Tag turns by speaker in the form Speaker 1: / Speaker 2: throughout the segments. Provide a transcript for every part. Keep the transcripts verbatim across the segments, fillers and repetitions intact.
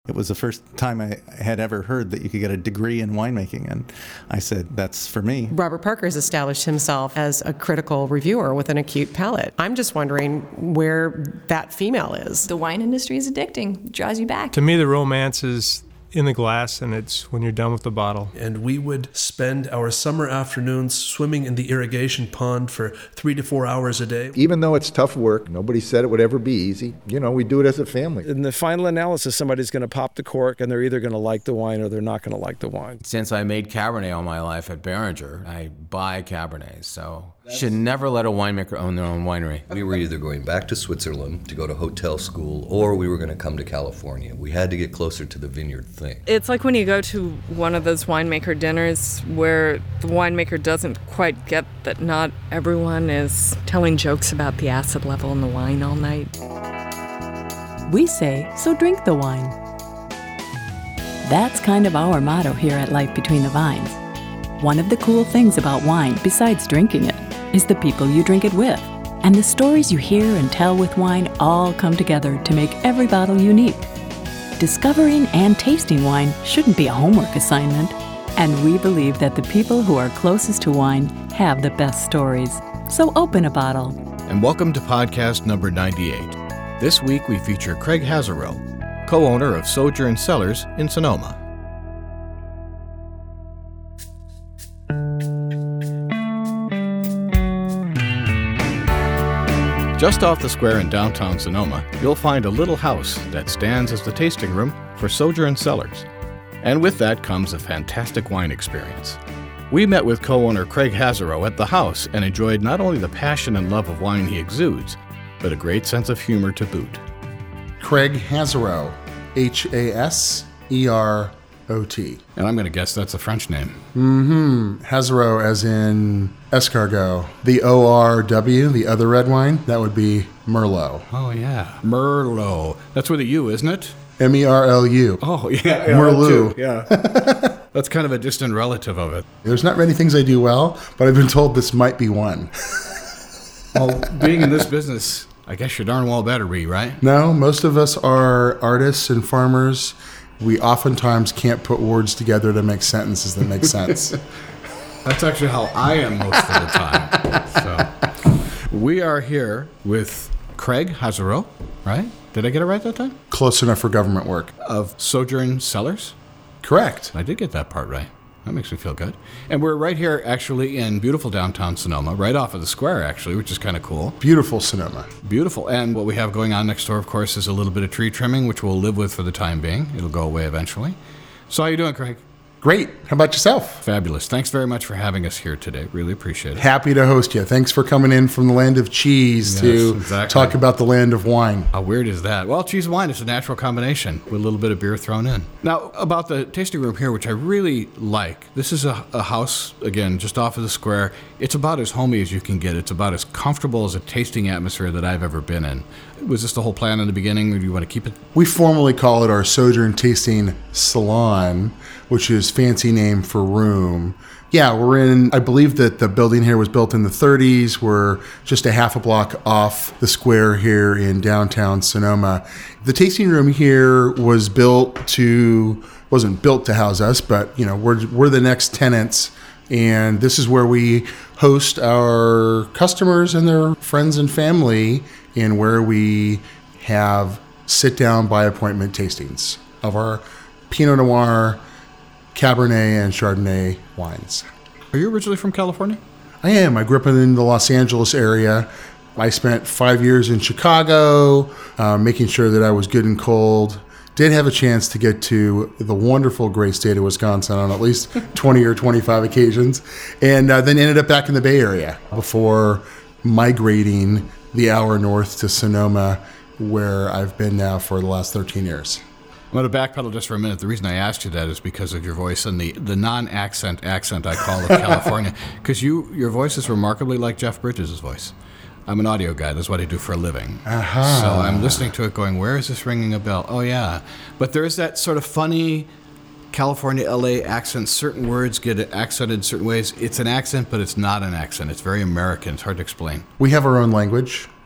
Speaker 1: It was the first time I had ever heard that you could get a degree in winemaking, and I said, that's for me.
Speaker 2: Robert Parker has established himself as a critical reviewer with an acute palate. I'm just wondering where that female is.
Speaker 3: The wine industry is addicting. It draws you back.
Speaker 4: To me, the romance is in the glass, and it's when you're done with the bottle.
Speaker 5: And we would spend our summer afternoons swimming in the irrigation pond for three to four hours a day.
Speaker 6: Even though it's tough work, nobody said it would ever be easy. You know, we do it as a family.
Speaker 7: In the final analysis, somebody's going to pop the cork, and they're either going to like the wine or they're not going to like the wine.
Speaker 8: Since I made Cabernet all my life at Beringer, I buy Cabernets, so should never let a winemaker own their own winery.
Speaker 9: We were either going back to Switzerland to go to hotel school, or we were going to come to California. We had to get closer to the vineyard thing.
Speaker 10: It's like when you go to one of those winemaker dinners where the winemaker doesn't quite get that not everyone is telling jokes about the acid level in the wine all night.
Speaker 11: We say, so drink the wine. That's kind of our motto here at Life Between the Vines. One of the cool things about wine, besides drinking it, is the people you drink it with. And the stories you hear and tell with wine all come together to make every bottle unique. Discovering and tasting wine shouldn't be a homework assignment. And we believe that the people who are closest to wine have the best stories. So open a bottle.
Speaker 12: And welcome to podcast number ninety-eight. This week we feature Craig Haserow, co-owner of Sojourn Cellars in Sonoma. Just off the square in downtown Sonoma, you'll find a little house that stands as the tasting room for Sojourn Cellars. And with that comes a fantastic wine experience. We met with co-owner Craig Haserow at the house and enjoyed not only the passion and love of wine he exudes, but a great sense of humor to boot.
Speaker 13: Craig Haserow, H A S E R O T.
Speaker 12: And I'm going to guess that's a French name.
Speaker 13: Mm-hmm. Haserow as in escargot. The O R W, the other red wine, that would be Merlot.
Speaker 12: Oh, yeah. Merlot. That's with a U, isn't it?
Speaker 13: M E R L U.
Speaker 12: Oh, yeah.
Speaker 13: Merlot.
Speaker 12: Yeah. That's kind of a distant relative of it.
Speaker 13: There's not many things I do well, but I've been told this might be one.
Speaker 12: Well, being in this business, I guess you darn well better be, right?
Speaker 13: No, most of us are artists and farmers. We oftentimes can't put words together to make sentences that make sense.
Speaker 12: That's actually how I am most of the time. So, we are here with Craig Haserow, right? Did I get it right that time?
Speaker 13: Close enough for government work.
Speaker 12: Of Sojourn Cellars?
Speaker 13: Correct.
Speaker 12: I did get that part right. That makes me feel good. And we're right here, actually, in beautiful downtown Sonoma, right off of the square, actually, which is kind of cool.
Speaker 13: Beautiful Sonoma.
Speaker 12: Beautiful. And what we have going on next door, of course, is a little bit of tree trimming, which we'll live with for the time being. It'll go away eventually. So how you doing, Craig?
Speaker 13: Great. How about yourself?
Speaker 12: Fabulous. Thanks very much for having us here today. Really appreciate it.
Speaker 13: Happy to host you. Thanks for coming in from the land of cheese
Speaker 12: yes,
Speaker 13: to
Speaker 12: exactly.
Speaker 13: talk about the land of wine.
Speaker 12: How weird is that? Well, cheese and wine is a natural combination with a little bit of beer thrown in. Now, about the tasting room here, which I really like. This is a, a house, again, just off of the square. It's about as homey as you can get. It's about as comfortable as a tasting atmosphere that I've ever been in. Was this the whole plan in the beginning, or do you want to keep it?
Speaker 13: We formally call it our Sojourn Tasting Salon, which is fancy name for room. Yeah, we're in, I believe that the building here was built in the thirties. We're just a half a block off the square here in downtown Sonoma. The tasting room here was built to, wasn't built to house us, but you know, we're we're the next tenants. And this is where we host our customers and their friends and family, and where we have sit-down by appointment tastings of our Pinot Noir, Cabernet, and Chardonnay wines.
Speaker 12: Are you originally from California?
Speaker 13: I am. I grew up in the Los Angeles area. I spent five years in Chicago, uh, making sure that I was good and cold. Did have a chance to get to the wonderful great state of Wisconsin on at least twenty or twenty-five occasions, and uh, then ended up back in the Bay Area before migrating the hour north to Sonoma, where I've been now for the last thirteen years.
Speaker 12: I'm going to backpedal just for a minute. The reason I asked you that is because of your voice and the, the non-accent accent I call of California, because you your voice is remarkably like Jeff Bridges' voice. I'm an audio guy. That's what I do for a living.
Speaker 13: Uh-huh.
Speaker 12: So I'm listening to it going, where is this ringing a bell? Oh, yeah. But there is that sort of funny California, L A accent. Certain words get accented certain ways. It's an accent, but it's not an accent. It's very American. It's hard to explain.
Speaker 13: We have our own language.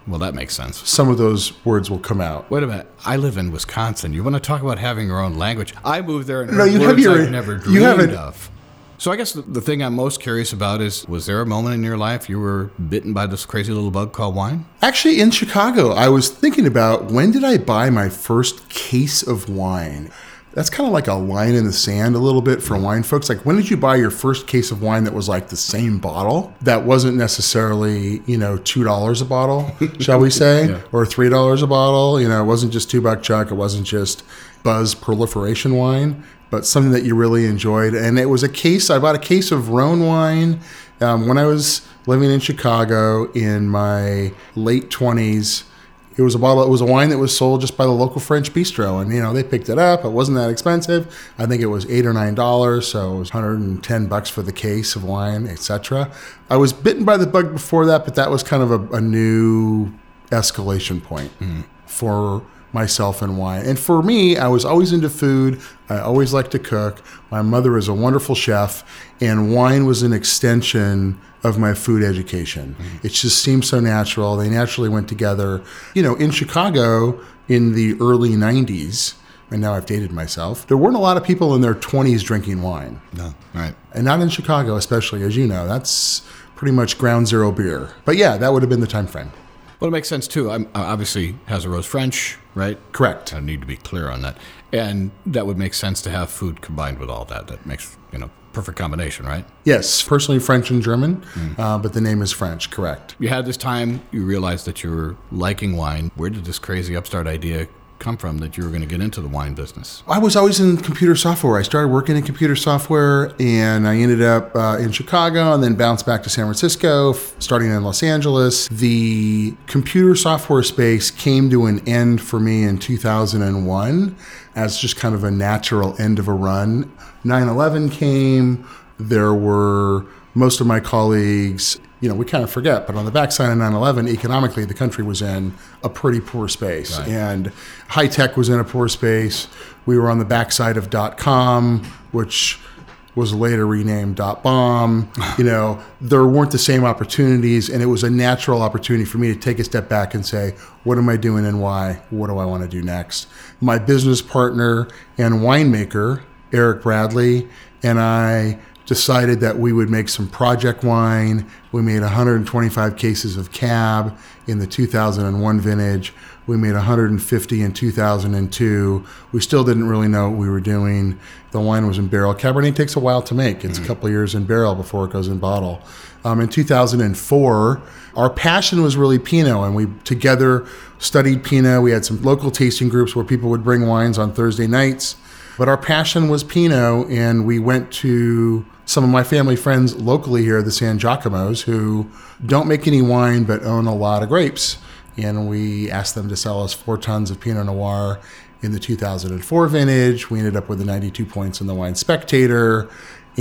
Speaker 12: Well, that makes sense.
Speaker 13: some of those words will come out.
Speaker 12: Wait a minute. I live in Wisconsin. You want to talk about having your own language? I moved there and
Speaker 13: No,
Speaker 12: heard
Speaker 13: you have
Speaker 12: words
Speaker 13: your-
Speaker 12: I've never
Speaker 13: you
Speaker 12: dreamed
Speaker 13: haven't-
Speaker 12: of. So I guess the, the thing I'm most curious about is, was there a moment in your life you were bitten by this crazy little bug called wine?
Speaker 13: Actually, in Chicago, I was thinking about when did I buy my first case of wine? That's kind of like a line in the sand a little bit for wine folks. Like, when did you buy your first case of wine that was like the same bottle? That wasn't necessarily, you know, two dollars a bottle, shall we say,
Speaker 12: Yeah.
Speaker 13: or three dollars a bottle. You know, it wasn't just two buck chuck. It wasn't just Buzz proliferation wine, but something that you really enjoyed. And it was a case, I bought a case of Rhone wine um, when I was living in Chicago in my late twenties. It was a bottle, it was a wine that was sold just by the local French bistro. And, you know, they picked it up. It wasn't that expensive. I think it was eight or nine dollars. So it was one hundred ten bucks for the case of wine, et cetera. I was bitten by the bug before that, but that was kind of a, a new escalation point mm. for myself and wine. And for me, I was always into food. I always liked to cook. My mother is a wonderful chef, and wine was an extension of my food education. Mm-hmm. It just seemed so natural. They naturally went together. You know, in Chicago in the early nineties, and now I've dated myself, there weren't a lot of people in their twenties drinking wine.
Speaker 12: No, right.
Speaker 13: And not in Chicago, especially, as you know. That's pretty much ground zero beer. But yeah, that would have been the time frame.
Speaker 12: Well, it makes sense, too. I'm, uh, obviously, Hazel Rose French, right?
Speaker 13: Correct.
Speaker 12: I need to be clear on that. And that would make sense to have food combined with all that. That makes, you know, perfect combination, right?
Speaker 13: Yes, personally French and German, mm. uh, but the name is French, correct.
Speaker 12: You had this time, you realized that you were liking wine. Where did this crazy upstart idea come from that you were going to get into the wine business?
Speaker 13: I was always in computer software. I started working in computer software, and I ended up uh, in Chicago and then bounced back to San Francisco, f- starting in Los Angeles. The computer software space came to an end for me in two thousand one as just kind of a natural end of a run. nine eleven came. There were most of my colleagues, you know, we kind of forget, but on the backside of nine eleven, economically, the country was in a pretty poor space.
Speaker 12: Right.
Speaker 13: And high tech was in a poor space. We were on the backside of dot-com, which was later renamed dot-bomb. You know, there weren't the same opportunities, and it was a natural opportunity for me to take a step back and say, what am I doing and why? What do I want to do next? My business partner and winemaker, Eric Bradley, and I decided that we would make some project wine. We made one hundred twenty-five cases of Cab in the two thousand one vintage. We made one hundred fifty in two thousand two. We still didn't really know what we were doing. The wine was in barrel. Cabernet takes a while to make. It's mm-hmm. a couple of years in barrel before it goes in bottle. Um, in two thousand four, our passion was really Pinot, and we together studied Pinot. We had some local tasting groups where people would bring wines on Thursday nights. But our passion was Pinot, and we went to some of my family friends locally here, the San Giacomos, who don't make any wine but own a lot of grapes. And we asked them to sell us four tons of Pinot Noir in the two thousand four vintage. We ended up with the ninety-two points in the Wine Spectator,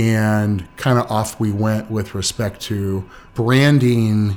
Speaker 13: and kind of off we went with respect to branding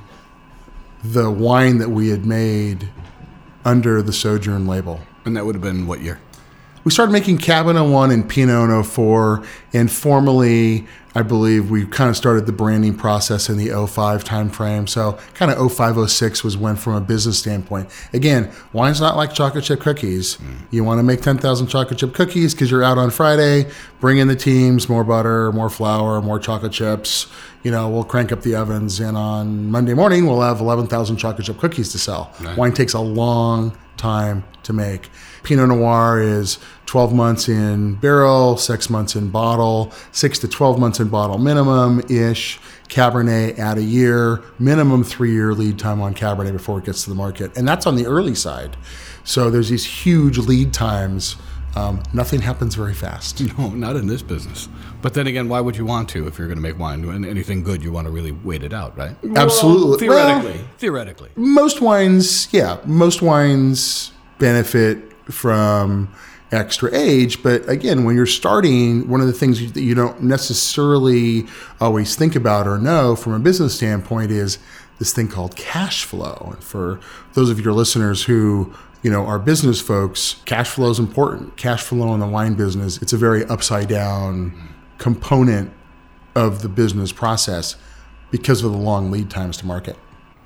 Speaker 13: the wine that we had made under the Sojourn label.
Speaker 12: And that would have been what year?
Speaker 13: We started making Cab in oh one and Pinot in oh four, and formally, I believe we kind of started the branding process in the oh five timeframe. So kind of oh five, oh six was when, from a business standpoint. Again, wine's not like chocolate chip cookies. Mm. You want to make ten thousand chocolate chip cookies because you're out on Friday, bring in the teams, more butter, more flour, more chocolate chips. You know, we'll crank up the ovens, and on Monday morning, we'll have eleven thousand chocolate chip cookies to sell. Right. Wine takes a long time to make. Pinot Noir is twelve months in barrel, six months in bottle, six to twelve months in bottle minimum-ish. Cabernet at a year, minimum three-year lead time on Cabernet before it gets to the market. And that's on the early side. So there's these huge lead times. Um, nothing happens very fast.
Speaker 12: No, not in this business. But then again, why would you want to if you're going to make wine? And anything good, you want to really wait it out, right?
Speaker 13: Absolutely.
Speaker 12: Well, theoretically.
Speaker 13: Well,
Speaker 12: theoretically.
Speaker 13: Most wines, yeah, most wines benefit from extra age. But again, when you're starting, one of the things that you don't necessarily always think about or know from a business standpoint is this thing called cash flow. And for those of your listeners who, you know, are business folks, cash flow is important. Cash flow in the wine business, it's a very upside down component of the business process because of the long lead times to market.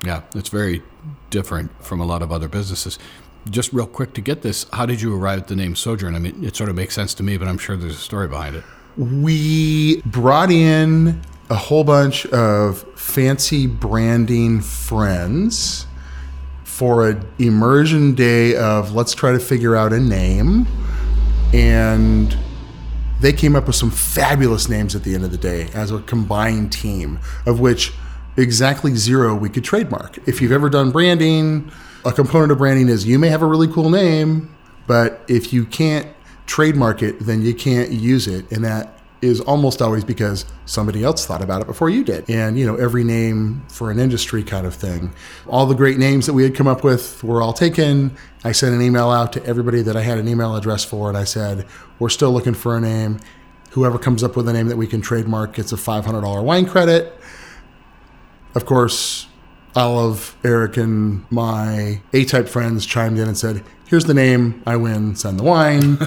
Speaker 12: Yeah, it's very different from a lot of other businesses. Just real quick to get this, how did you arrive at the name Sojourn? I mean, it sort of makes sense to me, but I'm sure there's a story behind it.
Speaker 13: We brought in a whole bunch of fancy branding friends for an immersion day of let's try to figure out a name. And they came up with some fabulous names at the end of the day as a combined team, of which exactly zero we could trademark. If you've ever done branding, a component of branding is you may have a really cool name, but if you can't trademark it, then you can't use it. And that is almost always because somebody else thought about it before you did. And, you know, every name for an industry kind of thing. All the great names that we had come up with were all taken. I sent an email out to everybody that I had an email address for, and I said, we're still looking for a name. Whoever comes up with a name that we can trademark gets a five hundred dollars wine credit. Of course, all of Eric and my A-type friends chimed in and said, here's the name, I win, send the wine.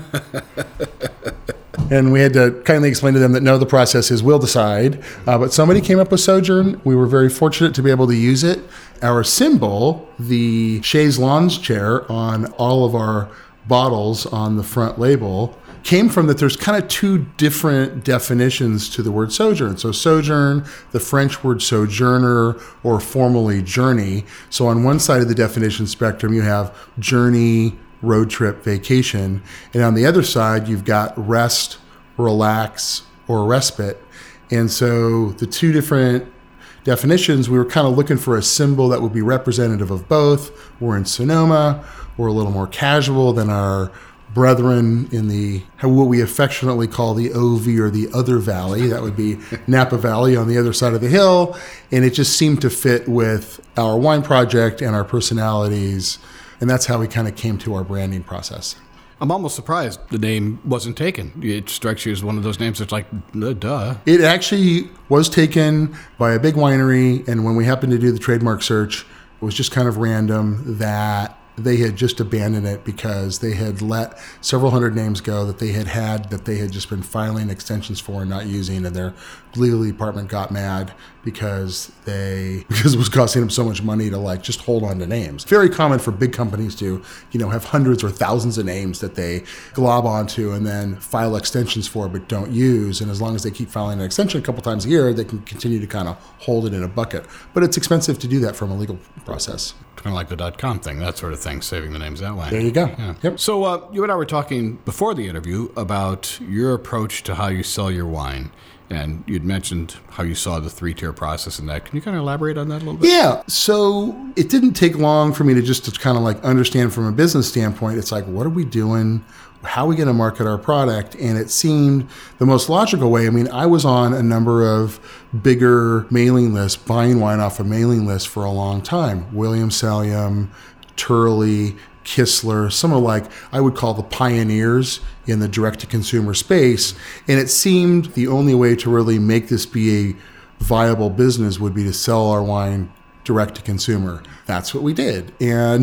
Speaker 13: And we had to kindly explain to them that no, the process is we'll decide. Uh, but somebody came up with Sojourn. We were very fortunate to be able to use it. Our symbol, the chaise lounge chair on all of our bottles on the front label, came from that there's kind of two different definitions to the word sojourn. So sojourn, the French word sojourner, or formally journey. So on one side of the definition spectrum, you have journey, road trip, vacation. And on the other side, you've got rest, relax, or respite. And so the two different definitions, we were kind of looking for a symbol that would be representative of both. We're in Sonoma. We're a little more casual than our brethren in the, what we affectionately call the O V or the other valley. That would be Napa Valley on the other side of the hill. And it just seemed to fit with our wine project and our personalities. And that's how we kind of came to our branding process.
Speaker 12: I'm almost surprised the name wasn't taken. It strikes you as one of those names that's like, duh.
Speaker 13: It actually was taken by a big winery. And when we happened to do the trademark search, it was just kind of random that they had just abandoned it because they had let several hundred names go that they had had that they had just been filing extensions for and not using, and their legal department got mad because they because it was costing them so much money to like just hold on to names. Very common for big companies to, you know, have hundreds or thousands of names that they glob onto and then file extensions for but don't use. And as long as they keep filing an extension a couple times a year, they can continue to kind of hold it in a bucket. But it's expensive to do that from a legal process.
Speaker 12: Kind of like the .com thing, that sort of thing, saving the names that way.
Speaker 13: There you go.
Speaker 12: Yeah.
Speaker 13: Yep.
Speaker 12: So uh, you and I were talking before the interview about your approach to how you sell your wine. And you'd mentioned how you saw the three-tier process in that. Can you kind of elaborate on that a little bit?
Speaker 13: Yeah. So it didn't take long for me to just to kind of like understand from a business standpoint. It's like, what are we doing? How are we going to market our product? And it seemed the most logical way. I mean, I was on a number of bigger mailing lists, buying wine off a mailing list for a long time. William Saliam, Turley, Kistler, some of like I would call the pioneers in the direct-to-consumer space. And it seemed the only way to really make this be a viable business would be to sell our wine direct to consumer. That's what we did. And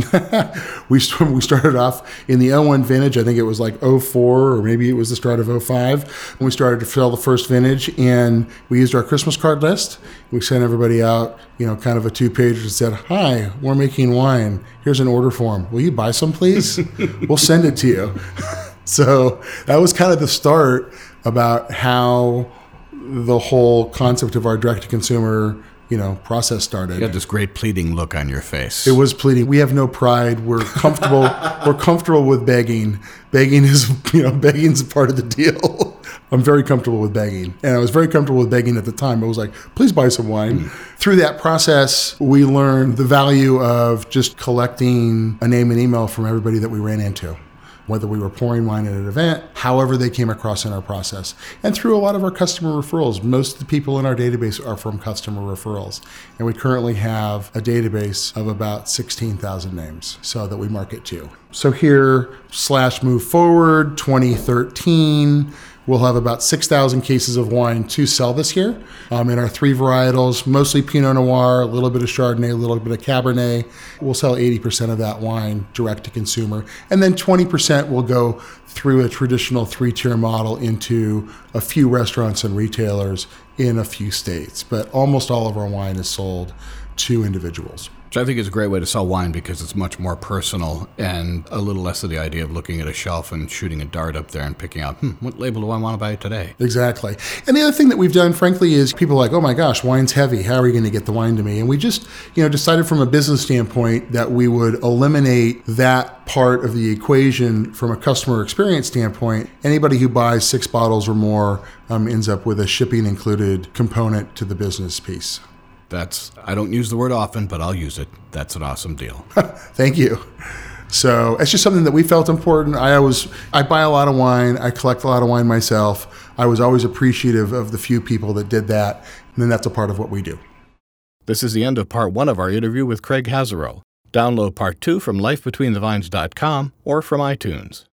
Speaker 13: we we started off in the oh one vintage. I think it was like oh four, or maybe it was the start of oh five. And we started to sell the first vintage, and we used our Christmas card list. We sent everybody out, you know, kind of a two-pager that said, hi, we're making wine. Here's an order form. Will you buy some, please? We'll send it to you. So that was kind of the start about how the whole concept of our direct-to-consumer, you know, process started.
Speaker 12: You got this great pleading look on your face.
Speaker 13: It was pleading. We have no pride. We're comfortable. We're comfortable with begging. Begging is, you know, begging's part of the deal. I'm very comfortable with begging. And I was very comfortable with begging at the time. I was like, please buy some wine. Mm. Through that process, we learned the value of just collecting a name and email from everybody that we ran into, whether we were pouring wine at an event, however they came across in our process. And through a lot of our customer referrals. Most of the people in our database are from customer referrals. And we currently have a database of about sixteen thousand names so that we market to. So here, slash move forward, twenty thirteen, we'll have about six thousand cases of wine to sell this year um, in our three varietals, mostly Pinot Noir, a little bit of Chardonnay, a little bit of Cabernet. We'll sell eighty percent of that wine direct to consumer. And then twenty percent will go through a traditional three-tier model into a few restaurants and retailers in a few states. But almost all of our wine is sold to individuals.
Speaker 12: Which I think is a great way to sell wine because it's much more personal and a little less of the idea of looking at a shelf and shooting a dart up there and picking out, hmm, what label do I want to buy today?
Speaker 13: Exactly. And the other thing that we've done, frankly, is people are like, oh my gosh, wine's heavy. How are you going to get the wine to me? And we just, you know, decided from a business standpoint that we would eliminate that part of the equation from a customer experience standpoint. Anybody who buys six bottles or more um, ends up with a shipping included component to the business piece.
Speaker 12: That's, I don't use the word often, but I'll use it. That's an awesome deal.
Speaker 13: Thank you. So it's just something that we felt important. I always, I buy a lot of wine. I collect a lot of wine myself. I was always appreciative of the few people that did that. And then that's a part of what we do.
Speaker 12: This is the end of part one of our interview with Craig Haserow. Download part two from life between the vines dot com or from iTunes.